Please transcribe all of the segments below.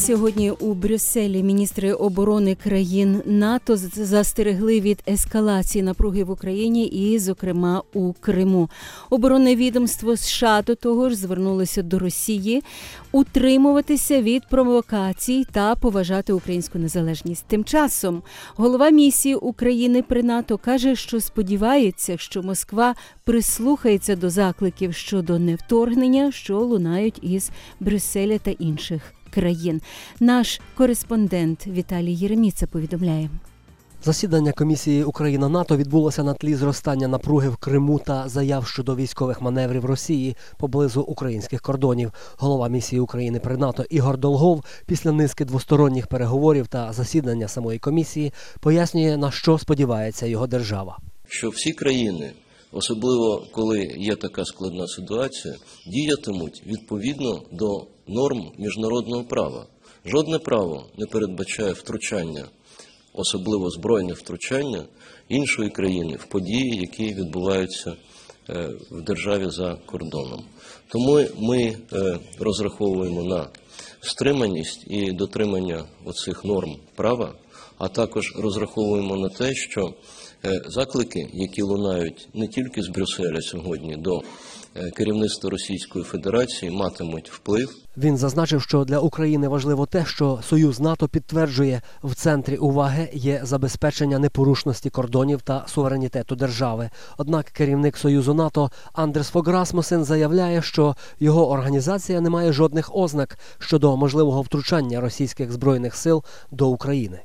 Сьогодні у Брюсселі міністри оборони країн НАТО застерегли від ескалації напруги в Україні і, зокрема, у Криму. Оборонне відомство США до того ж звернулося до Росії утримуватися від провокацій та поважати українську незалежність. Тим часом голова місії України при НАТО каже, що сподівається, що Москва прислухається до закликів щодо невторгнення, що лунають із Брюсселя та інших країн. Наш кореспондент Віталій Єреміца повідомляє. Засідання комісії Україна-НАТО відбулося на тлі зростання напруги в Криму та заяв щодо військових маневрів Росії поблизу українських кордонів. Голова місії України при НАТО Ігор Долгов після низки двосторонніх переговорів та засідання самої комісії пояснює, на що сподівається його держава. Що всі країни, особливо коли є така складна ситуація, діятимуть відповідно до норм міжнародного права. Жодне право не передбачає втручання, особливо збройне втручання іншої країни в події, які відбуваються в державі за кордоном. Тому ми розраховуємо на стриманість і дотримання оцих норм права, а також розраховуємо на те, що заклики, які лунають не тільки з Брюсселя сьогодні до керівництва Російської Федерації, матимуть вплив. Він зазначив, що для України важливо те, що Союз НАТО підтверджує, в центрі уваги є забезпечення непорушності кордонів та суверенітету держави. Однак керівник Союзу НАТО Андерс Фог Расмуссен заявляє, що його організація не має жодних ознак щодо можливого втручання російських збройних сил до України.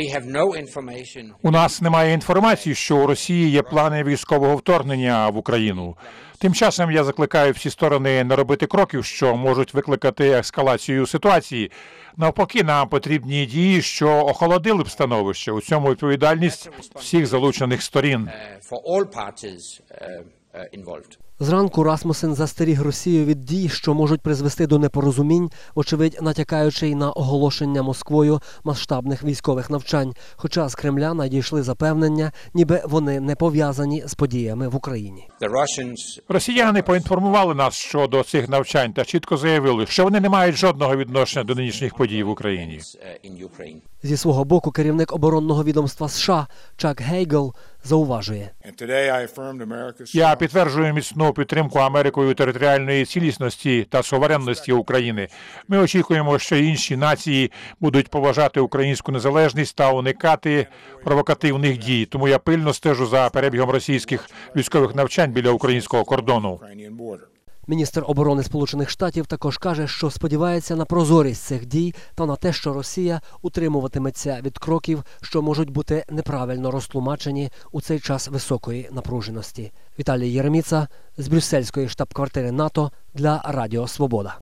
У нас немає інформації, що у Росії є плани військового вторгнення в Україну. Тим часом я закликаю всі сторони не робити кроків, що можуть викликати ескалацію ситуації. Навпаки, нам потрібні дії, що охолодили б становище. У цьому відповідальність всіх залучених сторін. Зранку Расмуссен застеріг Росію від дій, що можуть призвести до непорозумінь, очевидь натякаючи й на оголошення Москвою масштабних військових навчань, хоча з Кремля надійшли запевнення, ніби вони не пов'язані з подіями в Україні. Росіяни поінформували нас щодо цих навчань та чітко заявили, що вони не мають жодного відношення до нинішніх подій в Україні. Зі свого боку керівник оборонного відомства США Чак Гейгл зауважує. Я підтверджую міцну підтримку Америкою територіальної цілісності та суверенності України. Ми очікуємо, що інші нації будуть поважати українську незалежність та уникати провокативних дій. Тому я пильно стежу за перебігом російських військових навчань біля українського кордону. Міністр оборони Сполучених Штатів також каже, що сподівається на прозорість цих дій та на те, що Росія утримуватиметься від кроків, що можуть бути неправильно розтлумачені у цей час високої напруженості. Віталій Єреміца з брюссельської штаб-квартири НАТО для Радіо Свобода.